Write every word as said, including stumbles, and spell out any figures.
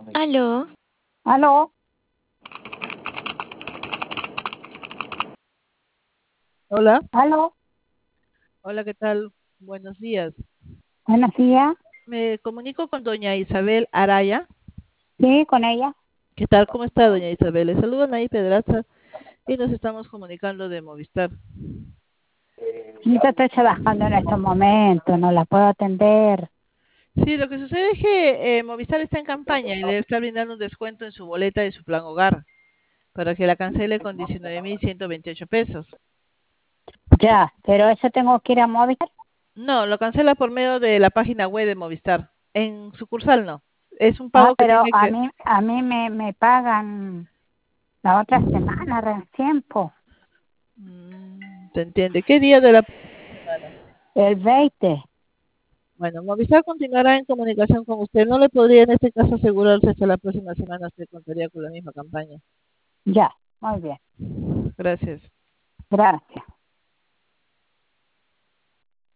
Aló. ¿Aló? Hola, ¿Aló? hola, ¿qué tal? Buenos días. Buenos días. Me comunico con doña Isabel Araya. Sí, con ella. ¿Qué tal? ¿Cómo está, doña Isabel? Le saluda Nay Pedraza y nos estamos comunicando de Movistar. Yo estoy trabajando en estos momentos, no la puedo atender. Sí, lo que sucede es que eh, Movistar está en campaña y le está brindando un descuento en su boleta de su plan hogar para que la cancele con diecinueve mil ciento veintiocho pesos. Ya, pero eso tengo que ir a Movistar. No, lo cancela por medio de la página web de Movistar. En sucursal no. Es un Ah, pago que pero tiene a que... mí, a mí me, me pagan la otra semana recién, po, Mm, ¿se entiende? ¿Qué día de la semana? el veinte. Bueno, Movistar continuará en comunicación con usted. No le podría en este caso asegurarse que la próxima semana se contaría con la misma campaña. Ya, muy bien. Gracias. Gracias.